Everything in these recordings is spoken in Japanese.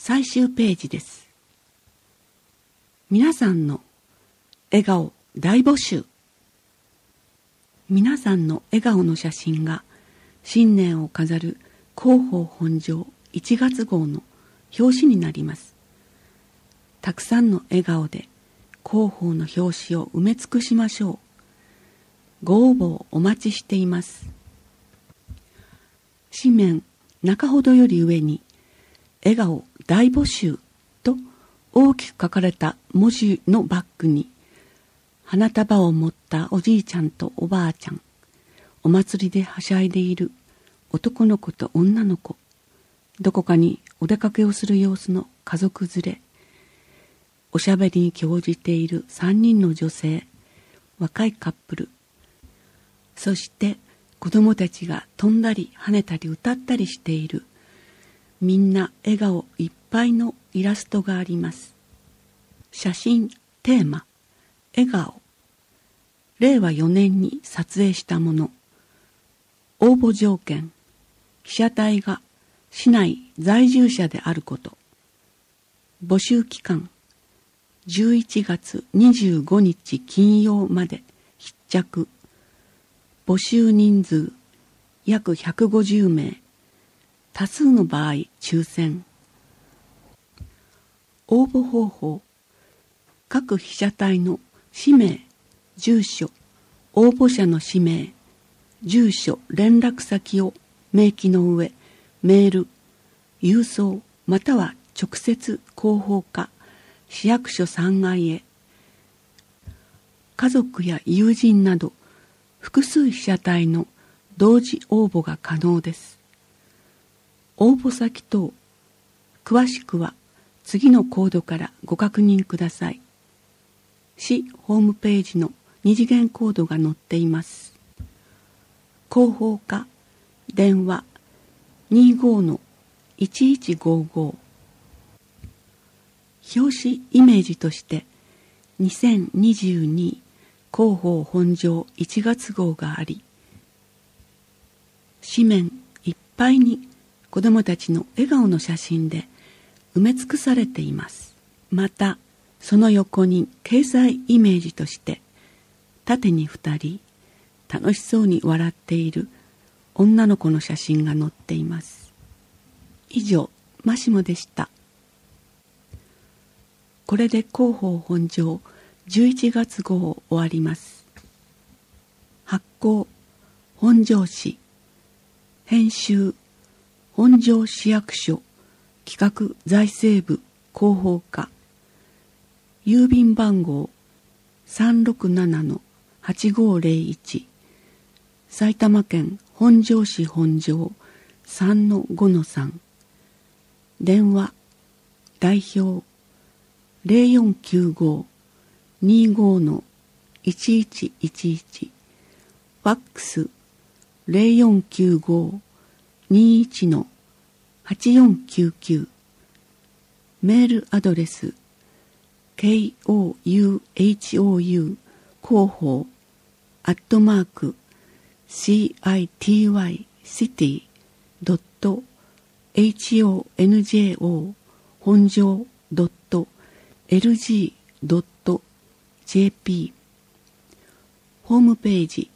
最終ページです。皆さんの笑顔大募集。皆さんの笑顔の写真が新年を飾る広報本庄1月号の表紙になります。たくさんの笑顔で広報の表紙を埋め尽くしましょう。ご応募をお待ちしています。紙面中ほどより上に笑顔大募集と大きく書かれた文字のバックに花束を持ったおじいちゃんとおばあちゃん、お祭りではしゃいでいる男の子と女の子、どこかにお出かけをする様子の家族連れ、おしゃべりに興じている3人の女性、若いカップル、そして子供たちが飛んだり跳ねたり歌ったりしている、みんな笑顔いっぱいのイラストがあります。写真テーマ笑顔、令和4年に撮影したもの。応募条件、被写体が市内在住者であること。募集期間11月25日金曜まで必着。募集人数約150名。多数の場合抽選。応募方法、各被写体の氏名、住所、応募者の氏名、住所、連絡先を明記の上、メール、郵送または直接広報課、市役所3階へ。家族や友人など複数被写体の同時応募が可能です。応募先等、詳しくは次のコードからご確認ください。市ホームページの2次元コードが載っています。広報課、電話 25-1155。表紙イメージとして2022広報本庄1月号があり、紙面いっぱいに子どもたちの笑顔の写真で埋め尽くされています。またその横に掲載イメージとして縦に2人楽しそうに笑っている女の子の写真が載っています。以上、マシモでした。これで広報本庄11月号を終わります。発行本庄市、編集本庄市役所企画財政部広報課、郵便番号 367-8501、 埼玉県本庄市本庄 3-5-3、 電話代表 0495-25-1111、 ファックス 0495-21-8499、メールアドレス KOUHOU 広報@citycity.honjo 本庄 .lg.jp、 ホームページ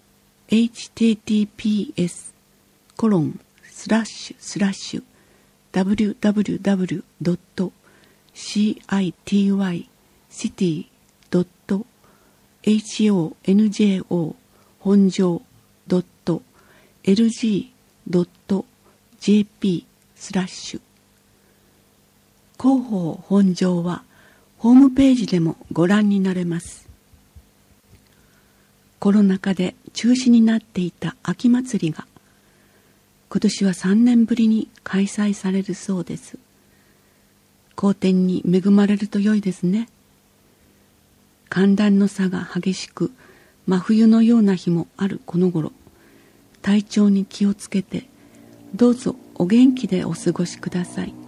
https://www.citycity.honjo 本庄 .lg.jp/広報本庄はホームページでもご覧になれます。コロナ禍で中止になっていた秋祭りが今年は3年ぶりに開催されるそうです。好天に恵まれると良いですね。寒暖の差が激しく真冬のような日もあるこの頃、体調に気をつけてどうぞお元気でお過ごしください。